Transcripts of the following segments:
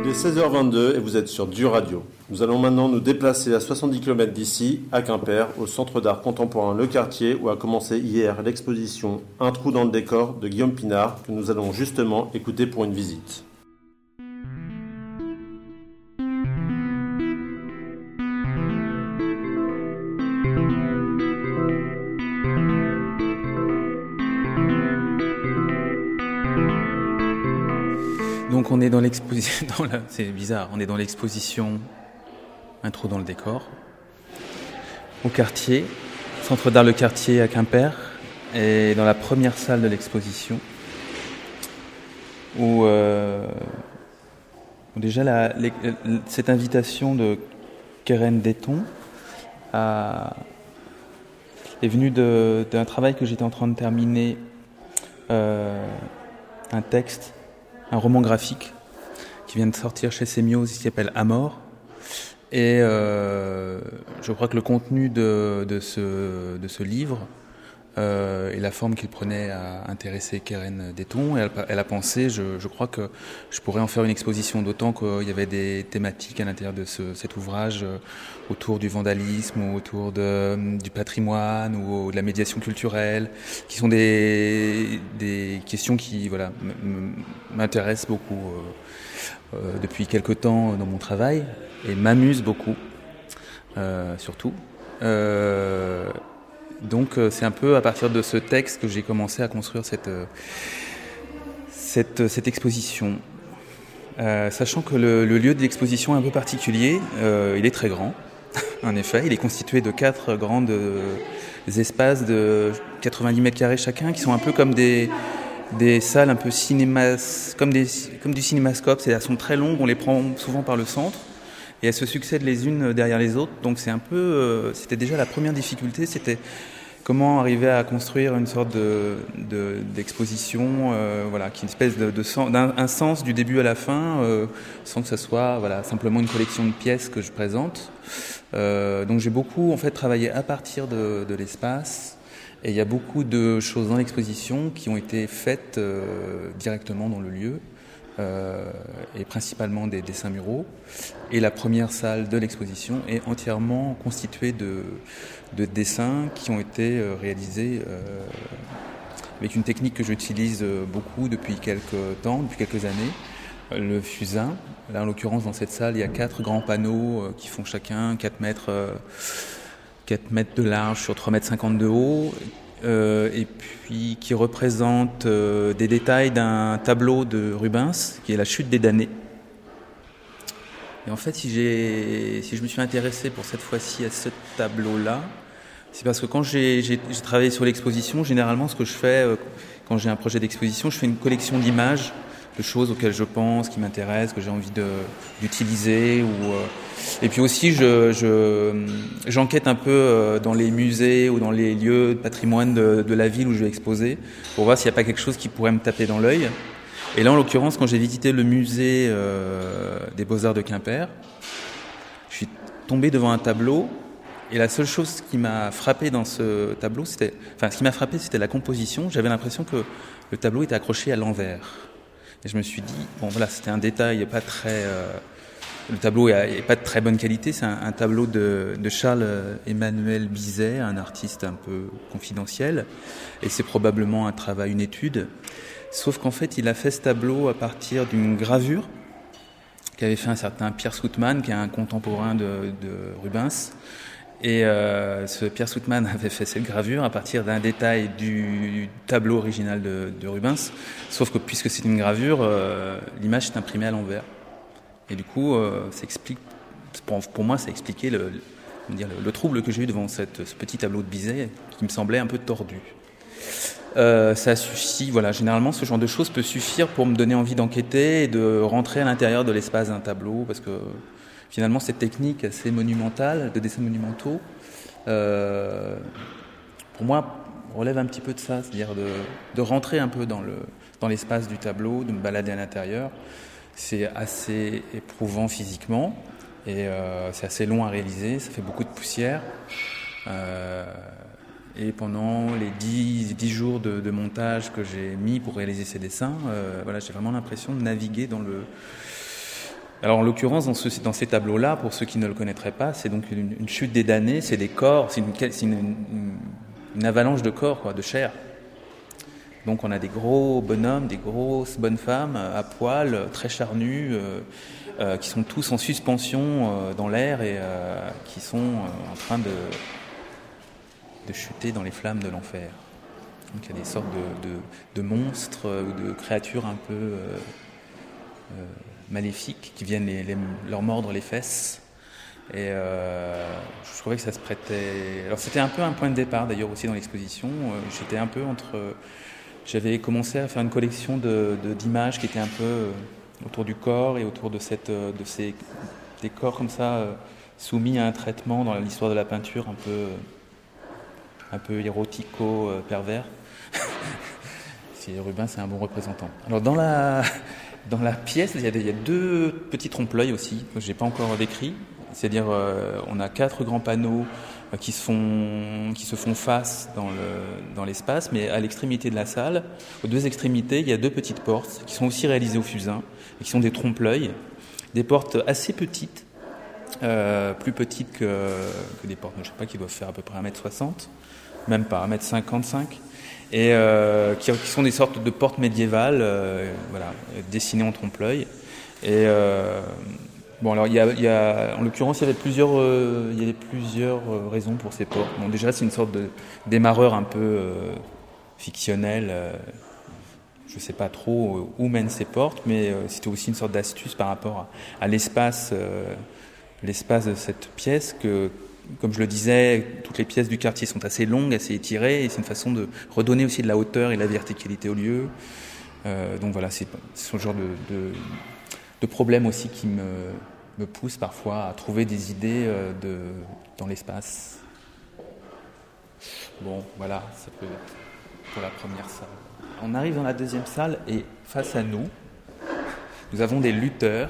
Il est 16h22 et vous êtes sur Du Radio. Nous allons maintenant nous déplacer à 70 km d'ici, à Quimper, au Centre d'art contemporain Le Quartier, où a commencé hier l'exposition Un trou dans le décor de Guillaume Pinard, que nous allons justement écouter pour une visite. Donc on est dans l'exposition, c'est bizarre, on est dans l'exposition Un trou dans le décor, au Quartier, Centre d'art Le Quartier à Quimper, et dans la première salle de l'exposition, où déjà cette invitation de Keren Déton est venue d'un travail que j'étais en train de terminer, un texte, un roman graphique qui vient de sortir chez Sémios, qui s'appelle Amor. Et je crois que le contenu de ce livre et la forme qu'il prenait a intéressé Keren Déton. Et elle a pensé, je crois que je pourrais en faire une exposition, d'autant qu'il y avait des thématiques à l'intérieur de cet ouvrage autour du vandalisme, ou autour du patrimoine, ou de la médiation culturelle, qui sont des questions qui m'intéressent beaucoup depuis quelque temps dans mon travail et m'amusent beaucoup, surtout. Donc c'est un peu à partir de ce texte que j'ai commencé à construire cette exposition. Sachant que le lieu de l'exposition est un peu particulier, il est très grand, en effet. Il est constitué de 4 grands espaces de 90 mètres carrés chacun, qui sont un peu comme des salles un peu comme du cinémascope. Elles sont très longues, on les prend souvent par le centre, et elles se succèdent les unes derrière les autres. Donc c'est un peu, c'était déjà la première difficulté, c'était comment arriver à construire une sorte d'exposition, qui est une espèce d'un sens du début à la fin, sans que ça soit simplement une collection de pièces que je présente. Donc j'ai beaucoup en fait travaillé à partir de l'espace, et il y a beaucoup de choses dans l'exposition qui ont été faites directement dans le lieu. Et principalement des dessins muraux. Et la première salle de l'exposition est entièrement constituée de dessins qui ont été réalisés avec une technique que j'utilise beaucoup depuis quelques années, le fusain. Là, en l'occurrence, dans cette salle, il y a 4 grands panneaux qui font chacun 4 mètres de large sur 3,50 mètres de haut, et puis qui représente des détails d'un tableau de Rubens, qui est La chute des damnés. Et en fait, si je me suis intéressé pour cette fois-ci à ce tableau-là, c'est parce que quand j'ai travaillé sur l'exposition, généralement ce que je fais quand j'ai un projet d'exposition, je fais une collection d'images, de choses auxquelles je pense, qui m'intéressent, que j'ai envie d'utiliser. Et puis aussi, j'enquête un peu dans les musées ou dans les lieux de patrimoine de la ville où je vais exposer, pour voir s'il n'y a pas quelque chose qui pourrait me taper dans l'œil. Et là, en l'occurrence, quand j'ai visité le musée des Beaux-Arts de Quimper, je suis tombé devant un tableau, et la seule chose qui m'a frappé dans ce tableau, c'était la composition. J'avais l'impression que le tableau était accroché à l'envers. Et je me suis dit, c'était un détail pas très... le tableau est pas de très bonne qualité, c'est un tableau de Charles-Emmanuel Bizet, un artiste un peu confidentiel, et c'est probablement un travail, une étude. Sauf qu'en fait, il a fait ce tableau à partir d'une gravure qu'avait fait un certain Pierre Soutman, qui est un contemporain de Rubens. Et ce Pierre Soutman avait fait cette gravure à partir d'un détail du tableau original de Rubens, sauf que puisque c'est une gravure, l'image est imprimée à l'envers. Et du coup, pour moi, ça expliquait le trouble que j'ai eu devant ce petit tableau de Bizet, qui me semblait un peu tordu. Ça suffit, généralement ce genre de choses peut suffire pour me donner envie d'enquêter et de rentrer à l'intérieur de l'espace d'un tableau, parce que finalement cette technique assez monumentale, de dessins monumentaux, pour moi relève un petit peu de ça, c'est-à-dire de rentrer un peu dans l'espace du tableau, de me balader à l'intérieur. C'est assez éprouvant physiquement, et c'est assez long à réaliser, ça fait beaucoup de poussière. Et pendant les 10 jours de montage que j'ai mis pour réaliser ces dessins, j'ai vraiment l'impression de naviguer Alors en l'occurrence, dans ces tableaux-là, pour ceux qui ne le connaîtraient pas, c'est donc une chute des damnés, c'est des corps, c'est une avalanche de corps, quoi, de chair. Donc on a des gros bonhommes, des grosses bonnes femmes à poil, très charnues, qui sont tous en suspension dans l'air et qui sont en train de chuter dans les flammes de l'enfer. Donc il y a des sortes de monstres ou de créatures un peu maléfiques qui viennent leur mordre les fesses. Et je trouvais que ça se prêtait... Alors c'était un peu un point de départ d'ailleurs aussi dans l'exposition. J'étais un peu j'avais commencé à faire une collection d'images qui étaient un peu autour du corps et autour des corps comme ça soumis à un traitement dans l'histoire de la peinture un peu érotico-pervers. Si Rubens c'est un bon représentant. Alors dans la pièce, il y a deux petits trompe-l'œil aussi que je n'ai pas encore décrits. C'est-à-dire on a 4 grands panneaux qui se font face dans l'espace, mais à l'extrémité de la salle, aux 2 extrémités, il y a 2 petites portes qui sont aussi réalisées au fusain et qui sont des trompe-l'œil, des portes assez petites, plus petites que des portes, je ne sais pas, qui doivent faire à peu près 1m60, même pas 1m55, et qui sont des sortes de portes médiévales, dessinées en trompe-l'œil. Et bon, alors en l'occurrence, il y avait plusieurs raisons pour ces portes. Bon, déjà, c'est une sorte de démarreur un peu fictionnel. Je ne sais pas trop où mènent ces portes, mais c'était aussi une sorte d'astuce par rapport à l'espace de cette pièce que, comme je le disais, toutes les pièces du quartier sont assez longues, assez étirées, et c'est une façon de redonner aussi de la hauteur et de la verticalité au lieu. Donc voilà, c'est ce genre de problème aussi qui me pousse parfois à trouver des idées dans l'espace. Bon, voilà, ça peut être pour la première salle. On arrive dans la deuxième salle et face à nous avons des lutteurs.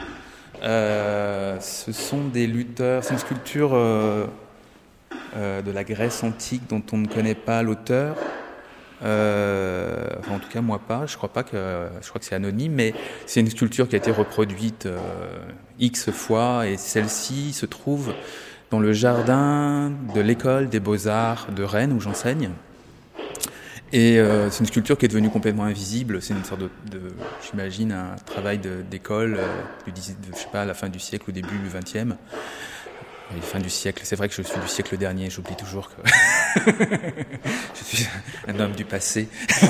Ce sont des lutteurs, c'est une sculpture de la Grèce antique dont on ne connaît pas l'auteur. En tout cas moi pas, je crois que c'est anonyme, mais c'est une sculpture qui a été reproduite X fois, et celle-ci se trouve dans le jardin de l'école des Beaux-Arts de Rennes où j'enseigne. Et c'est une sculpture qui est devenue complètement invisible. C'est une sorte j'imagine, un travail d'école je sais pas, à la fin du siècle, au début du XXe. Fin du siècle, c'est vrai que je suis du siècle dernier, j'oublie toujours que je suis un homme du passé.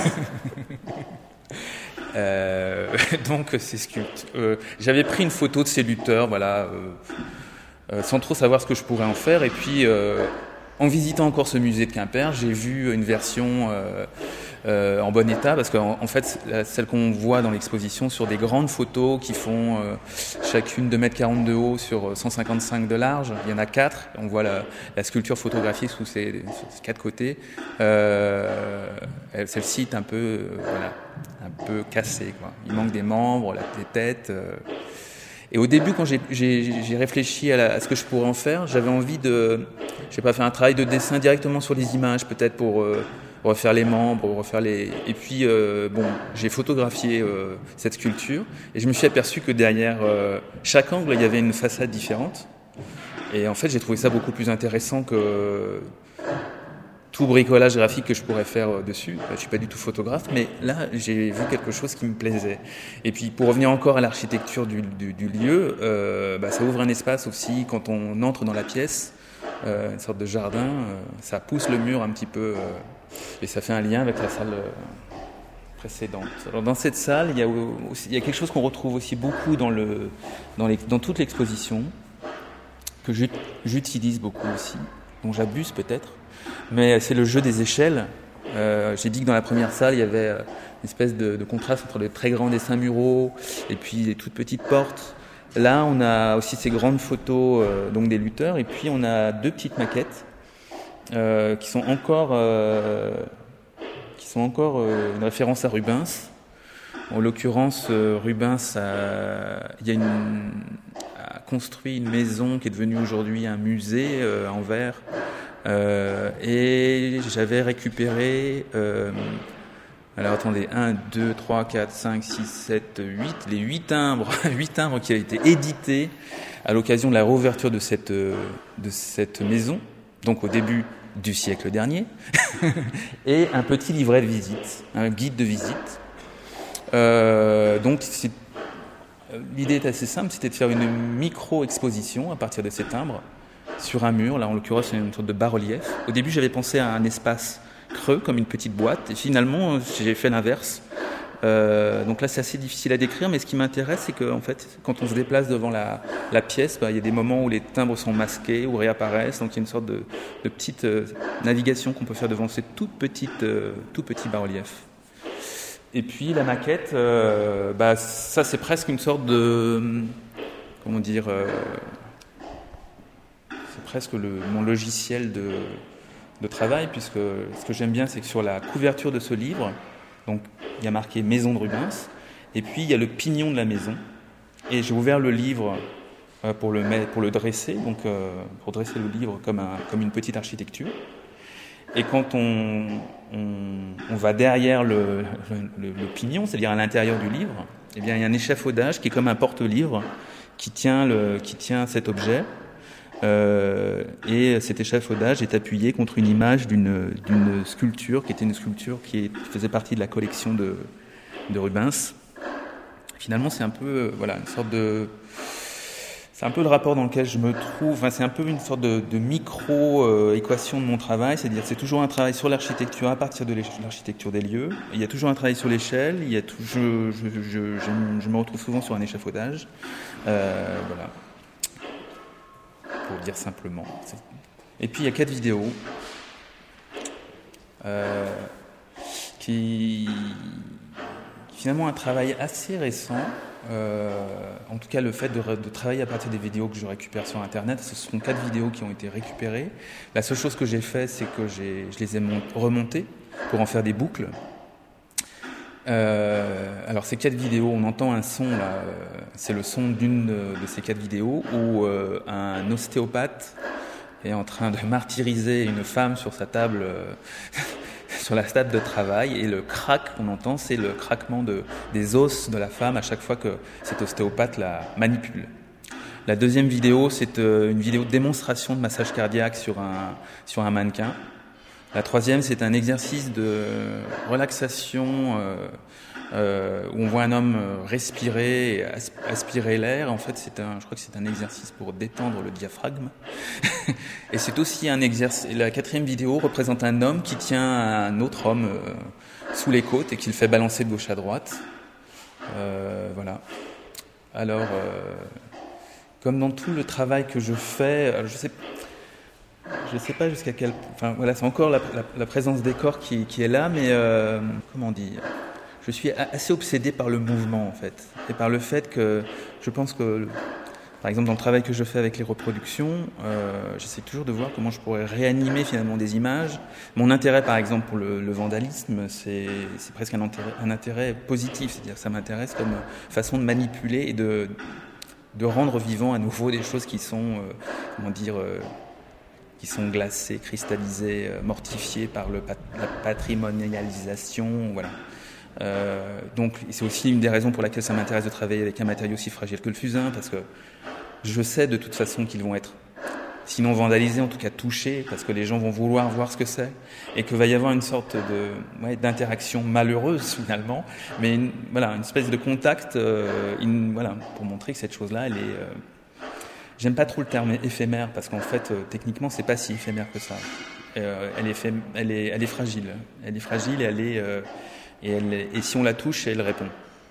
Donc ces sculptures. J'avais pris une photo de ces lutteurs, sans trop savoir ce que je pourrais en faire, et puis en visitant encore ce musée de Quimper, j'ai vu une version en bon état, parce qu'en fait, celle qu'on voit dans l'exposition sur des grandes photos qui font chacune 2,40 m de haut sur 155 de large, il y en a 4, on voit la sculpture photographiée sous ses 4 côtés. Celle-ci est un peu cassée, quoi. Il manque des membres, des têtes. Et au début, quand j'ai réfléchi à ce que je pourrais en faire, j'avais envie faire un travail de dessin directement sur les images, peut-être pour refaire les membres, et puis j'ai photographié cette sculpture, et je me suis aperçu que derrière chaque angle, il y avait une façade différente. Et en fait, j'ai trouvé ça beaucoup plus intéressant que tout bricolage graphique que je pourrais faire dessus. Je suis pas du tout photographe, mais là, j'ai vu quelque chose qui me plaisait. Et puis, pour revenir encore à l'architecture du lieu, ça ouvre un espace aussi quand on entre dans la pièce, une sorte de jardin. Ça pousse le mur un petit peu, et ça fait un lien avec la salle précédente. Alors, dans cette salle, il y a quelque chose qu'on retrouve aussi beaucoup dans toute l'exposition, que j'utilise beaucoup aussi, dont j'abuse peut-être. Mais c'est le jeu des échelles. J'ai dit que dans la première salle, il y avait une espèce de contraste entre les très grands dessins muraux et puis les toutes petites portes. Là, on a aussi ces grandes photos donc des lutteurs, et puis on a 2 petites maquettes qui sont encore une référence à Rubens. En l'occurrence, Rubens a construit une maison qui est devenue aujourd'hui un musée en verre. Et j'avais récupéré Alors attendez, 1, 2, 3, 4, 5, 6, 7, 8, les 8 timbres, 8 timbres qui ont été édités à l'occasion de la réouverture de cette maison, donc au début du siècle dernier, et un petit livret de visite, un guide de visite. Donc l'idée est assez simple, c'était de faire une micro-exposition à partir de ces timbres sur un mur, là en l'occurrence c'est une sorte de bas-relief. Au début j'avais pensé à un espace creux comme une petite boîte et finalement j'ai fait l'inverse. Donc là c'est assez difficile à décrire, mais ce qui m'intéresse c'est que en fait, quand on se déplace devant la pièce, il y a des moments où les timbres sont masqués ou réapparaissent, donc il y a une sorte de petite navigation qu'on peut faire devant ces tout petits bas-reliefs. Et puis la maquette, ça c'est presque une sorte de, c'est presque mon logiciel de travail, puisque ce que j'aime bien c'est que sur la couverture de ce livre, donc il y a marqué Maison de Rubens, et puis il y a le pignon de la maison, et j'ai ouvert le livre pour le dresser, donc pour dresser le livre comme une petite architecture. Et quand on va derrière le pignon, c'est-à-dire à l'intérieur du livre, eh bien, il y a un échafaudage qui est comme un porte-livre qui tient cet objet. Et cet échafaudage est appuyé contre une image d'une sculpture qui était une sculpture qui faisait partie de la collection de Rubens. Finalement, c'est un peu c'est un peu le rapport dans lequel je me trouve. Enfin, c'est un peu une sorte de micro-équation de mon travail, c'est-à-dire c'est toujours un travail sur l'architecture à partir de l'architecture des lieux. Il y a toujours un travail sur l'échelle. Je me retrouve souvent sur un échafaudage. Voilà. Pour le dire simplement. Et puis il y a 4 vidéos qui finalement un travail assez récent. En tout cas, le fait de travailler à partir des vidéos que je récupère sur Internet, ce sont 4 vidéos qui ont été récupérées. La seule chose que j'ai fait, c'est que je les ai remontées pour en faire des boucles. Alors ces 4 vidéos, on entend un son là, c'est le son d'une de ces 4 vidéos où un ostéopathe est en train de martyriser une femme sur sa table, sur la table de travail, et le crack qu'on entend, c'est le craquement des os de la femme à chaque fois que cet ostéopathe la manipule. La deuxième vidéo, c'est une vidéo de démonstration de massage cardiaque sur un mannequin. La troisième, c'est un exercice de relaxation où on voit un homme respirer et aspirer l'air. En fait, je crois que c'est un exercice pour détendre le diaphragme. Et c'est aussi un exercice. La quatrième vidéo représente un homme qui tient un autre homme sous les côtes et qui le fait balancer de gauche à droite. Voilà. Alors, comme dans tout le travail que je fais, je sais pas jusqu'à quel point. Enfin, voilà, c'est encore la présence des corps qui est là, mais comment dire. Je suis assez obsédé par le mouvement, en fait, et par le fait que je pense que, par exemple, dans le travail que je fais avec les reproductions, j'essaie toujours de voir comment je pourrais réanimer finalement des images. Mon intérêt, par exemple, pour le vandalisme, c'est presque un intérêt positif, c'est-à-dire que ça m'intéresse comme façon de manipuler et de rendre vivant à nouveau des choses qui sont, qui sont glacées, cristallisées, mortifiées par la patrimonialisation, voilà. Donc c'est aussi une des raisons pour laquelle ça m'intéresse de travailler avec un matériau aussi fragile que le fusain, parce que je sais de toute façon qu'ils vont être, sinon vandalisés, en tout cas touchés, parce que les gens vont vouloir voir ce que c'est, et qu'il va y avoir une sorte d'interaction malheureuse finalement, mais une espèce de contact, pour montrer que cette chose-là, elle est... J'aime pas trop le terme éphémère, parce qu'en fait, techniquement, c'est pas si éphémère que ça. Elle est fragile. Elle est fragile et si on la touche, elle répond.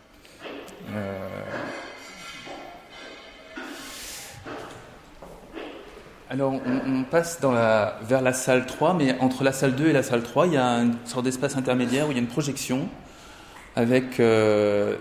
Alors, on passe vers la salle 3, mais entre la salle 2 et la salle 3, il y a une sorte d'espace intermédiaire où il y a une projection avec un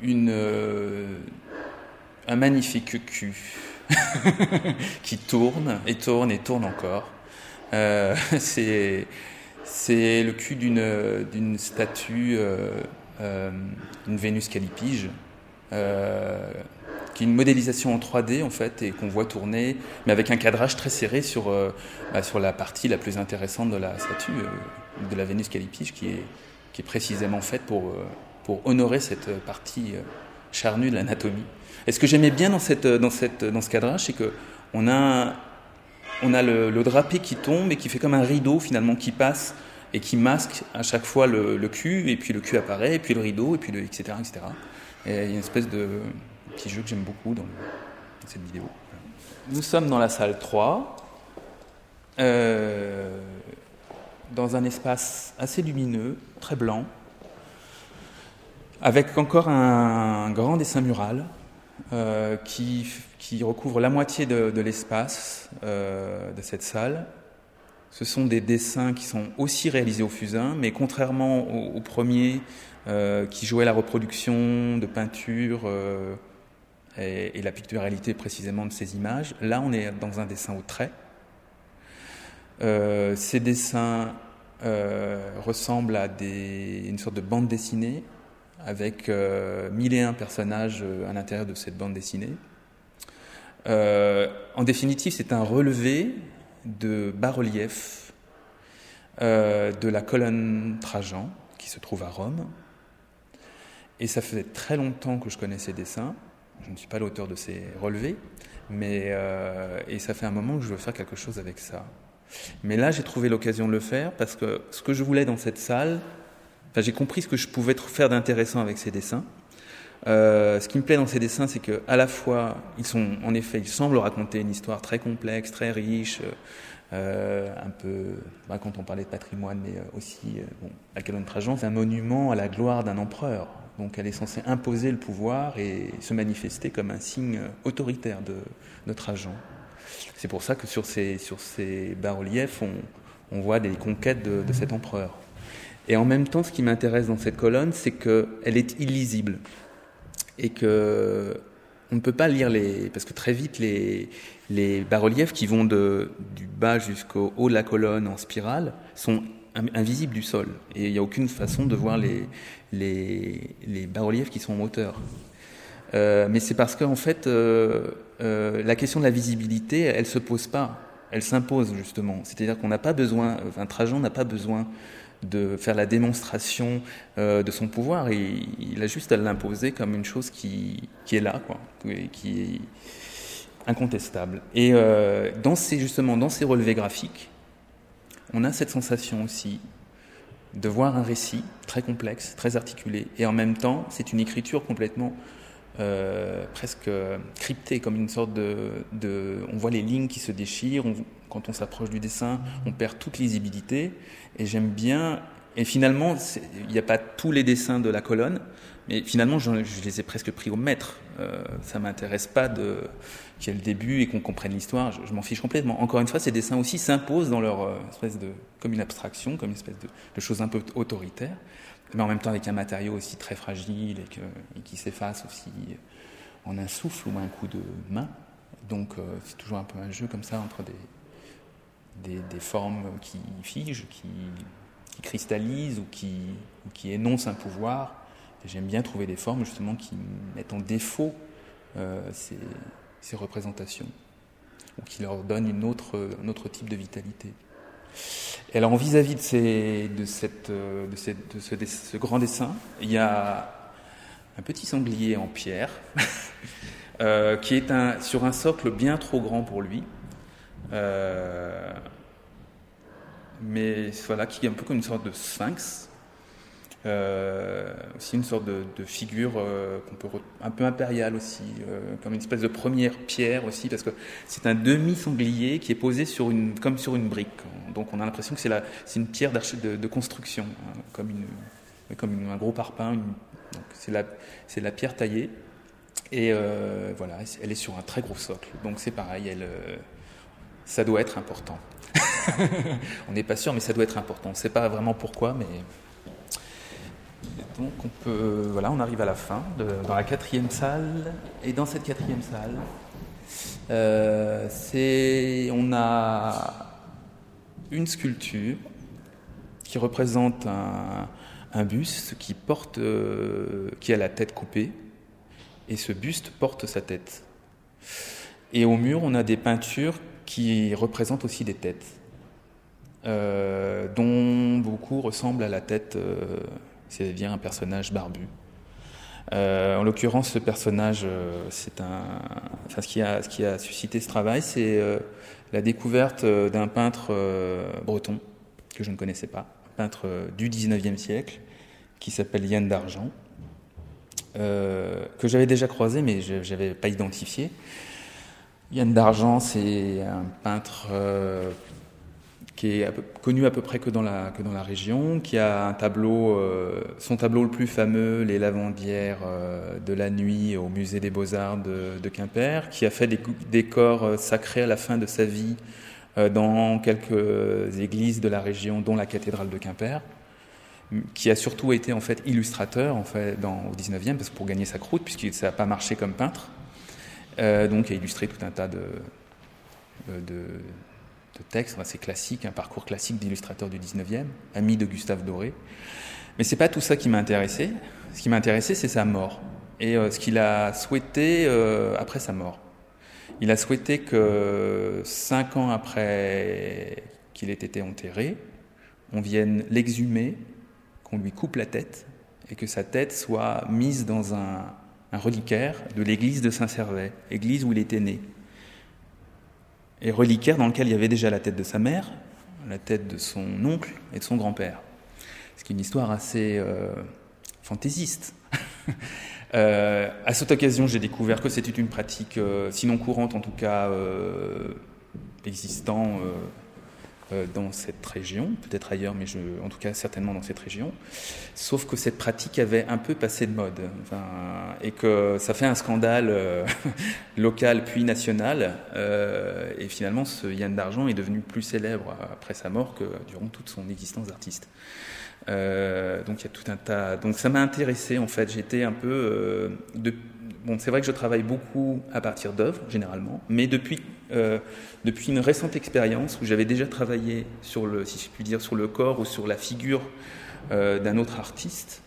magnifique cul qui tourne et tourne et tourne encore. C'est le cul d'une statue, une Vénus Callipyge, qui est une modélisation en 3D en fait, et qu'on voit tourner, mais avec un cadrage très serré sur la partie la plus intéressante de la statue, de la Vénus Callipyge, qui est qui est précisément faite pour honorer cette partie charnue de l'anatomie. Et ce que j'aimais bien dans ce cadrage, c'est qu'on a le drapé qui tombe et qui fait comme un rideau finalement qui passe et qui masque à chaque fois le cul, et puis le cul apparaît, et puis le rideau, et puis etc., etc. Et il y a une espèce de petit jeu que j'aime beaucoup dans cette vidéo. Nous sommes dans la salle 3, dans un espace assez lumineux, très blanc, avec encore un grand dessin mural qui recouvre la moitié de l'espace de cette salle. Ce sont des dessins qui sont aussi réalisés au fusain, mais contrairement au premier qui jouait la reproduction de peinture et la picturalité précisément de ces images, là on est dans un dessin au trait. Ces dessins ressemblent à une sorte de bande dessinée avec 1001 personnages à l'intérieur de cette bande dessinée. En définitive, c'est un relevé de bas-relief de la colonne Trajan qui se trouve à Rome. Et ça fait très longtemps que je connais ces dessins. Je ne suis pas l'auteur de ces relevés, et ça fait un moment que je veux faire quelque chose avec ça. Mais là, j'ai trouvé l'occasion de le faire parce que ce que je voulais dans cette salle, j'ai compris ce que je pouvais faire d'intéressant avec ces dessins. Ce qui me plaît dans ces dessins, c'est qu'à la fois, ils semblent raconter une histoire très complexe, très riche, un peu, quand on parlait de patrimoine, mais aussi, la colonne Trajan, c'est un monument à la gloire d'un empereur. Donc elle est censée imposer le pouvoir et se manifester comme un signe autoritaire de Trajan. C'est pour ça que sur ces bas-reliefs, on voit des conquêtes de cet empereur. Et en même temps, ce qui m'intéresse dans cette colonne, c'est qu'elle est illisible. Et qu'on ne peut pas lire parce que très vite, les bas-reliefs qui vont du bas jusqu'au haut de la colonne en spirale sont invisibles du sol. Et il n'y a aucune façon de voir les bas-reliefs qui sont en hauteur. Mais c'est parce qu'en fait, la question de la visibilité, elle ne se pose pas. Elle s'impose, justement. C'est-à-dire qu'on n'a pas besoin, Trajan n'a pas besoin de faire la démonstration de son pouvoir, et il a juste à l'imposer comme une chose qui est là, quoi, qui est incontestable. Et dans ces relevés graphiques, on a cette sensation aussi de voir un récit très complexe, très articulé, et en même temps, c'est une écriture complètement presque cryptée, comme une sorte on voit les lignes qui se déchirent, quand on s'approche du dessin, on perd toute lisibilité, et j'aime bien, et finalement, il n'y a pas tous les dessins de la colonne, mais finalement, je les ai presque pris au mètre. Ça ne m'intéresse pas qu'il y ait le début et qu'on comprenne l'histoire, je m'en fiche complètement. Encore une fois, ces dessins aussi s'imposent dans leur espèce comme une abstraction, comme une espèce de chose un peu autoritaire, mais en même temps avec un matériau aussi très fragile et qui s'efface aussi en un souffle ou un coup de main. Donc c'est toujours un peu un jeu comme ça entre des formes qui figent, qui cristallisent ou qui énoncent un pouvoir. Et j'aime bien trouver des formes justement qui mettent en défaut ces représentations, ou qui leur donnent un autre type de vitalité. Et alors vis-à-vis de ce grand dessin, il y a un petit sanglier en pierre qui est sur un socle bien trop grand pour lui, mais voilà, qui est un peu comme une sorte de sphinx, aussi une sorte de figure un peu impériale aussi, comme une espèce de première pierre aussi, parce que c'est un demi-sanglier qui est posé comme sur une brique. Donc on a l'impression que c'est une pierre de construction, hein, comme un gros parpaing. Donc c'est la pierre taillée, et voilà, elle est sur un très gros socle. Donc c'est pareil, ça doit être important. On n'est pas sûr, mais ça doit être important. On ne sait pas vraiment pourquoi, mais... Donc on arrive à la fin, dans la 4e salle, et dans cette 4e salle, on a une sculpture qui représente un buste qui a la tête coupée, et ce buste porte sa tête. Et au mur, on a des peintures qui représentent aussi des têtes. dont beaucoup ressemblent à la tête, c'est bien un personnage barbu. En l'occurrence, ce personnage, ce qui a suscité ce travail, c'est la découverte d'un peintre breton que je ne connaissais pas, un peintre du 19e siècle qui s'appelle Yann d'Argent, que j'avais déjà croisé mais je n'avais pas identifié. Yann d'Argent, c'est un peintre qui est connu à peu près que dans la région, qui a un tableau, son tableau le plus fameux, Les Lavandières de la nuit au musée des Beaux-Arts de Quimper, qui a fait des décors sacrés à la fin de sa vie dans quelques églises de la région, dont la cathédrale de Quimper, qui a surtout été en fait illustrateur au 19e, parce que pour gagner sa croûte, puisque ça n'a pas marché comme peintre, donc il a illustré tout un tas de textes, c'est classique, un parcours classique d'illustrateur du 19e, ami de Gustave Doré. Mais c'est pas tout ça qui m'a intéressé. Ce qui m'a intéressé, c'est sa mort. Et ce qu'il a souhaité après sa mort. Il a souhaité que 5 ans après qu'il ait été enterré, on vienne l'exhumer, qu'on lui coupe la tête, et que sa tête soit mise dans un reliquaire de l'église de Saint-Servais, église où il était né. Et reliquaire dans lequel il y avait déjà la tête de sa mère, la tête de son oncle et de son grand-père. Ce qui est une histoire assez fantaisiste. À cette occasion, j'ai découvert que c'était une pratique, sinon courante, en tout cas existant dans cette région, peut-être ailleurs, mais en tout cas certainement dans cette région. Sauf que cette pratique avait un peu passé de mode, et que ça fait un scandale local puis national. Et finalement, ce Yann d'Argent est devenu plus célèbre après sa mort que durant toute son existence d'artiste. Donc il y a tout un tas. Donc ça m'a intéressé en fait. J'étais un peu c'est vrai que je travaille beaucoup à partir d'œuvres généralement, mais depuis une récente expérience où j'avais déjà travaillé sur si je puis dire, sur le corps ou sur la figure d'un autre artiste,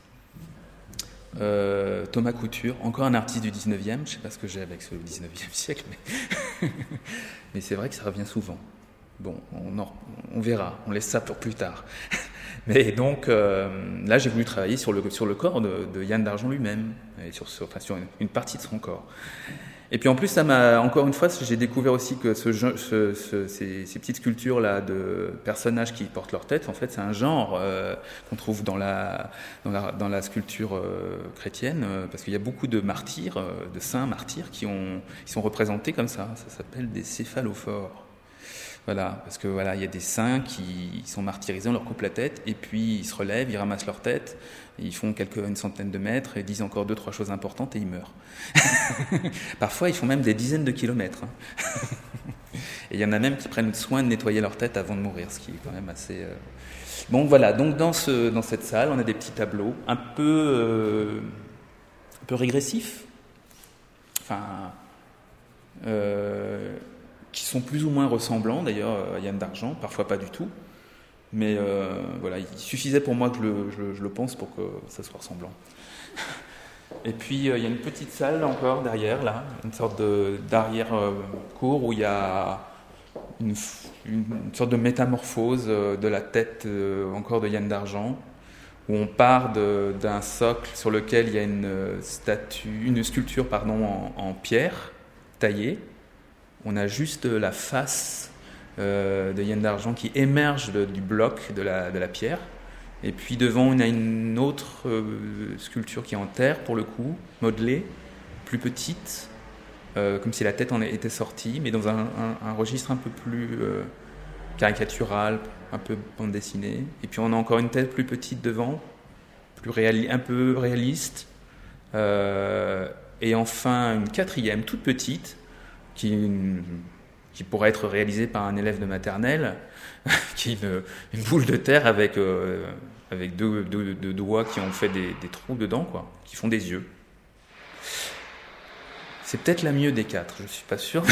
Thomas Couture, encore un artiste du 19e. Je ne sais pas ce que j'ai avec ce 19e siècle, mais c'est vrai que ça revient souvent. Bon, on verra, on laisse ça pour plus tard. Mais donc, là, j'ai voulu travailler sur le corps de Yann d'Argent lui-même, et sur une partie de son corps. Et puis en plus, encore une fois, j'ai découvert aussi que ces petites sculptures-là de personnages qui portent leur tête, en fait, c'est un genre qu'on trouve dans la sculpture chrétienne, parce qu'il y a beaucoup de martyrs, de saints martyrs qui sont représentés comme ça. Ça s'appelle des céphalophores. Voilà, parce que il y a des saints qui sont martyrisés, on leur coupe la tête, et puis ils se relèvent, ils ramassent leur tête, ils font une centaine de mètres, et disent encore 2-3 choses importantes, et ils meurent. Parfois, ils font même des dizaines de kilomètres. Et il y en a même qui prennent soin de nettoyer leur tête avant de mourir, ce qui est quand même assez... Bon, voilà, donc dans cette salle, on a des petits tableaux, un peu régressifs, qui sont plus ou moins ressemblants d'ailleurs à Yann d'Argent, parfois pas du tout, mais il suffisait pour moi que je le pense pour que ça soit ressemblant. Et puis il y a une petite salle encore derrière là, une sorte d'arrière-cour où il y a une sorte de métamorphose de la tête encore de Yann d'Argent, où on part d'un socle sur lequel il y a une sculpture en pierre taillée. On a juste la face de Yann d'Argent qui émerge du bloc de la pierre. Et puis devant, on a une autre sculpture qui est en terre, pour le coup, modelée, plus petite, comme si la tête en était sortie, mais dans un registre un peu plus caricatural, un peu bande dessinée. Et puis on a encore une tête plus petite devant, un peu réaliste. Et enfin, une quatrième, toute petite, qui pourrait être réalisée par un élève de maternelle, qui est une boule de terre avec deux doigts qui ont fait des trous dedans, qui font des yeux. C'est peut-être la mieux des 4, je ne suis pas sûr.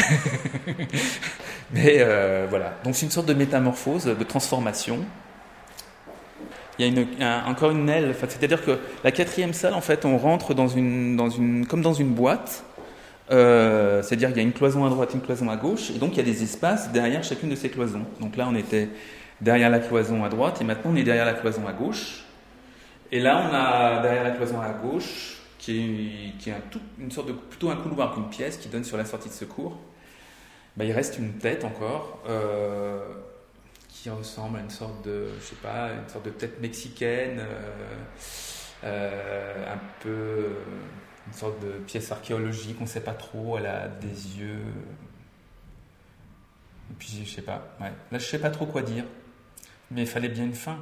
Mais voilà. Donc c'est une sorte de métamorphose, de transformation. Il y a encore une aile, c'est-à-dire que la quatrième salle, en fait, on rentre comme dans une boîte, C'est-à-dire qu'il y a une cloison à droite, une cloison à gauche, et donc il y a des espaces derrière chacune de ces cloisons. Donc là, on était derrière la cloison à droite, et maintenant on est derrière la cloison à gauche. Et là, on a derrière la cloison à gauche, qui est une sorte de plutôt un couloir qu'une pièce qui donne sur la sortie de secours. Il reste une tête encore qui ressemble à une sorte de, je sais pas, une sorte de tête mexicaine, un peu une sorte de pièce archéologique, on ne sait pas trop, elle a des yeux. Et puis je sais pas, ouais. Là je sais pas trop quoi dire, mais il fallait bien une fin.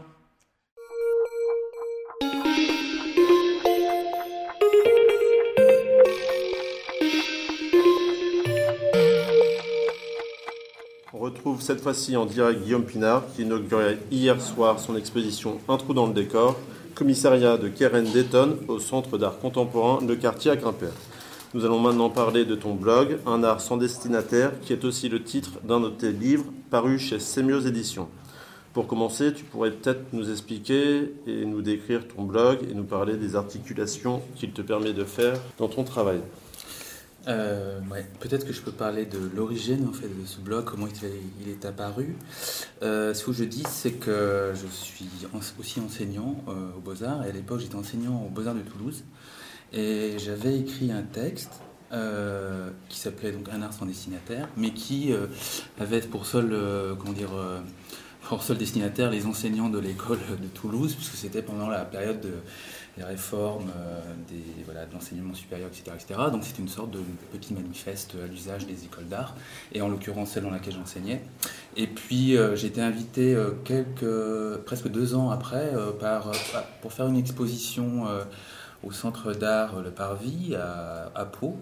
On retrouve cette fois-ci en direct Guillaume Pinard qui inaugurait hier soir son exposition Un trou dans le décor, commissariat de Keren Dayton au Centre d'art contemporain Le Quartier à Quimper. Nous allons maintenant parler de ton blog, Un art sans destinataire, qui est aussi le titre d'un de tes livres paru chez Sémios Éditions. Pour commencer, tu pourrais peut-être nous expliquer et nous décrire ton blog et nous parler des articulations qu'il te permet de faire dans ton travail. Peut-être que je peux parler de l'origine en fait de ce blog, comment il est apparu. Ce que je dis, c'est que je suis aussi enseignant aux Beaux-Arts, et à l'époque j'étais enseignant aux Beaux-Arts de Toulouse, et j'avais écrit un texte qui s'appelait donc Un art sans destinataire, mais qui avait pour seul destinataire les enseignants de l'école de Toulouse, puisque c'était pendant la période des réformes de l'enseignement supérieur, etc. Donc c'était une sorte de petit manifeste à l'usage des écoles d'art, et en l'occurrence celle dans laquelle j'enseignais. Et puis j'ai été invité presque 2 ans après pour faire une exposition au Centre d'art Le Parvis à Pau.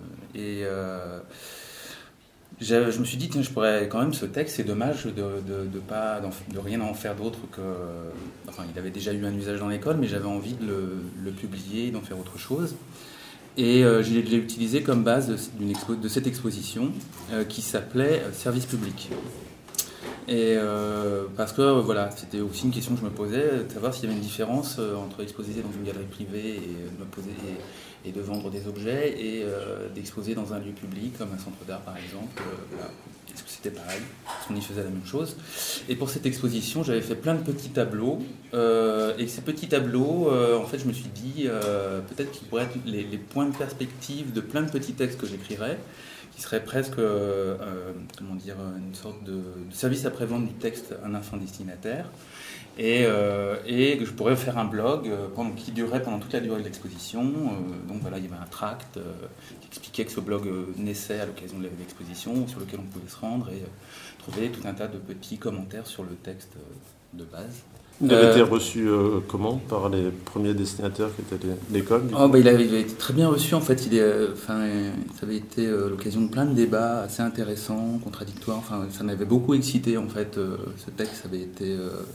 Je me suis dit, tiens, je pourrais quand même, ce texte, c'est dommage de rien en faire d'autre que... Enfin, il avait déjà eu un usage dans l'école, mais j'avais envie de le publier, d'en faire autre chose. Et je l'ai utilisé comme base de cette exposition qui s'appelait Service public. Et parce que voilà, c'était aussi une question que je me posais, de savoir s'il y avait une différence entre exposer dans une galerie privée et de vendre des objets, et d'exposer dans un lieu public comme un centre d'art par exemple. Voilà. Est-ce que c'était pareil? Est-ce qu'on y faisait la même chose? Et pour cette exposition, j'avais fait plein de petits tableaux, et ces petits tableaux, en fait, je me suis dit peut-être qu'ils pourraient être les points de perspective de plein de petits textes que j'écrirais, qui serait presque une sorte de service après-vente du texte Un art sans destinataire, et que je pourrais faire un blog qui durerait pendant toute la durée de l'exposition. Donc voilà, il y avait un tract qui expliquait que ce blog naissait à l'occasion de l'exposition, sur lequel on pouvait se rendre et trouver tout un tas de petits commentaires sur le texte de base. Il avait été reçu comment par les premiers destinataires qui étaient l'école? Il avait été très bien reçu en fait. Ça avait été l'occasion de plein de débats assez intéressants, contradictoires. Enfin, ça m'avait beaucoup excité en fait. Ce texte avait été.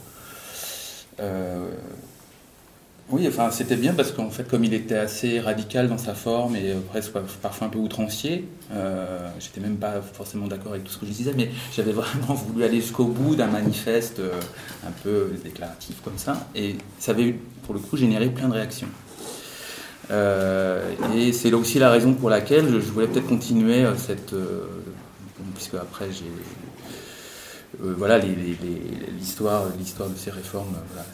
Oui, enfin, c'était bien parce qu'en fait, comme il était assez radical dans sa forme et presque parfois un peu outrancier, j'étais même pas forcément d'accord avec tout ce que je disais, mais j'avais vraiment voulu aller jusqu'au bout d'un manifeste un peu déclaratif comme ça, et ça avait pour le coup généré plein de réactions. Et c'est là aussi la raison pour laquelle je voulais peut-être continuer puisque après j'ai l'histoire de ces réformes, voilà,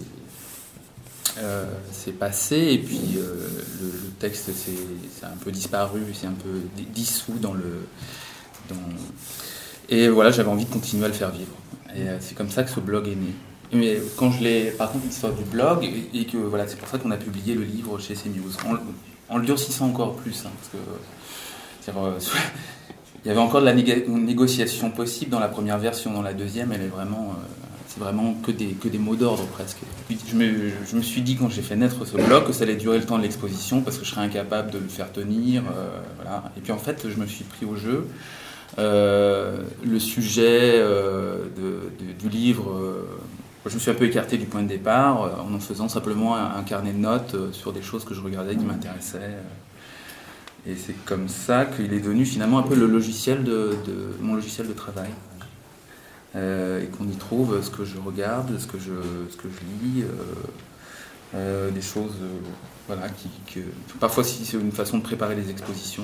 c'est passé, et puis le texte c'est un peu disparu, c'est un peu dissous et voilà, j'avais envie de continuer à le faire vivre, et c'est comme ça que ce blog est né. Mais quand par contre, l'histoire du blog, et que voilà, c'est pour ça qu'on a publié le livre chez Sémios, en le durcissant encore plus, parce que il y avait encore de la négociation possible dans la première version. Dans la deuxième, elle est vraiment c'est vraiment que des mots d'ordre presque. Puis je me suis dit, quand j'ai fait naître ce blog, que ça allait durer le temps de l'exposition parce que je serais incapable de le faire tenir, voilà. Et puis en fait, je me suis pris au jeu. Le sujet du livre, je me suis un peu écarté du point de départ en faisant simplement un carnet de notes sur des choses que je regardais qui m'intéressaient. Et c'est comme ça qu'il est devenu finalement un peu le logiciel mon logiciel de travail. Et qu'on y trouve ce que je regarde, ce que je lis, des choses voilà, parfois c'est une façon de préparer les expositions.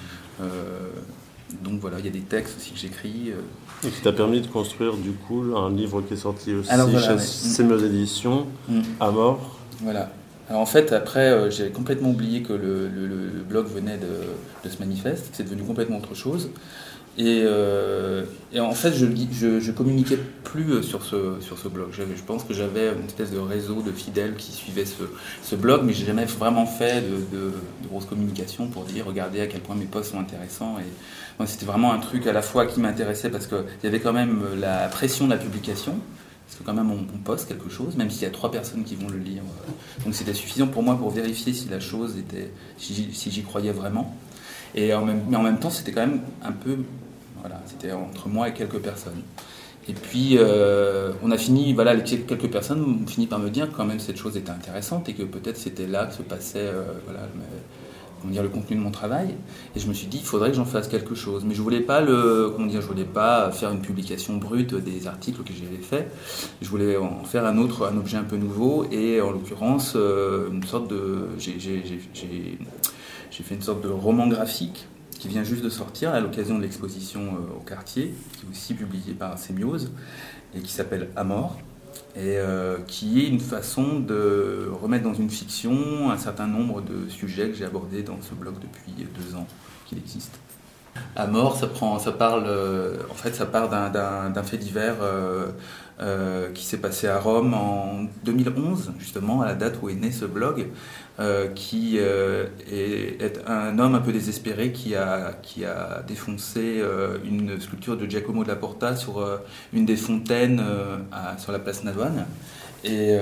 Donc voilà, il y a des textes aussi que j'écris. Et qui t'a permis de construire du coup un livre qui est sorti aussi voilà, chez Sémeuse Éditions, Amor. Voilà. Alors en fait, après, j'ai complètement oublié que le blog venait de ce manifeste. C'est devenu complètement autre chose. Et en fait, je communiquais plus sur ce blog. Je pense que j'avais une espèce de réseau de fidèles qui suivaient ce blog, mais j'ai jamais vraiment fait de grosse communication pour dire regardez à quel point mes posts sont intéressants. Et moi, c'était vraiment un truc à la fois qui m'intéressait parce qu'il y avait quand même la pression de la publication. Parce que quand même on poste quelque chose, même s'il y a 3 personnes qui vont le lire. Donc c'était suffisant pour moi pour vérifier si la chose était, si j'y croyais vraiment. Mais en même temps, c'était quand même un peu, voilà, c'était entre moi et quelques personnes. Et puis on a fini, voilà, quelques personnes ont fini par me dire que quand même cette chose était intéressante et que peut-être c'était là que se passait, voilà, le contenu de mon travail. Et je me suis dit, il faudrait que j'en fasse quelque chose. Mais je voulais pas je voulais pas faire une publication brute des articles que j'avais faits. Je voulais en faire un objet un peu nouveau. Et en l'occurrence, j'ai fait une sorte de roman graphique qui vient juste de sortir à l'occasion de l'exposition au Quartier, qui est aussi publié par Sémiose, et qui s'appelle Amor. Et qui est une façon de remettre dans une fiction un certain nombre de sujets que j'ai abordés dans ce blog depuis 2 ans qu'il existe. Amor, ça part d'un fait divers qui s'est passé à Rome en 2011, justement, à la date où est né ce blog, qui est un homme un peu désespéré qui a défoncé une sculpture de Giacomo della Porta sur une des fontaines sur la place Navone, et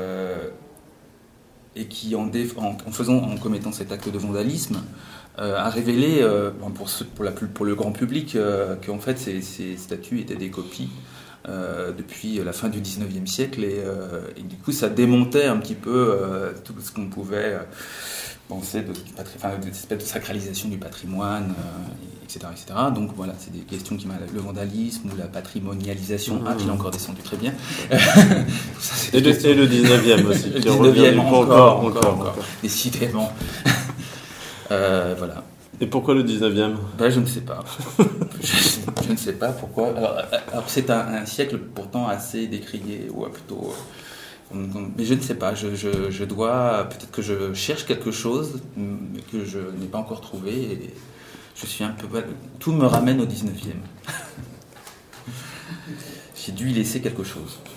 qui en commettant cet acte de vandalisme a révélé pour le grand public qu'en fait ces statues étaient des copies depuis la fin du 19e siècle, et du coup ça démontait un petit peu tout ce qu'on pouvait penser de espèce de sacralisation du patrimoine, etc., etc. Donc voilà, c'est des questions le vandalisme ou la patrimonialisation, je l'ai encore descendu très bien. Et le 19e aussi. Le 19e encore. Décidément. Voilà. Et pourquoi le 19e ? Je ne sais pas. Je ne sais pas pourquoi. Alors c'est un siècle pourtant assez décrié, ou plutôt... mais je ne sais pas. Je dois... Peut-être que je cherche quelque chose que je n'ai pas encore trouvé. Et je suis un peu... Tout me ramène au 19e. J'ai dû y laisser quelque chose.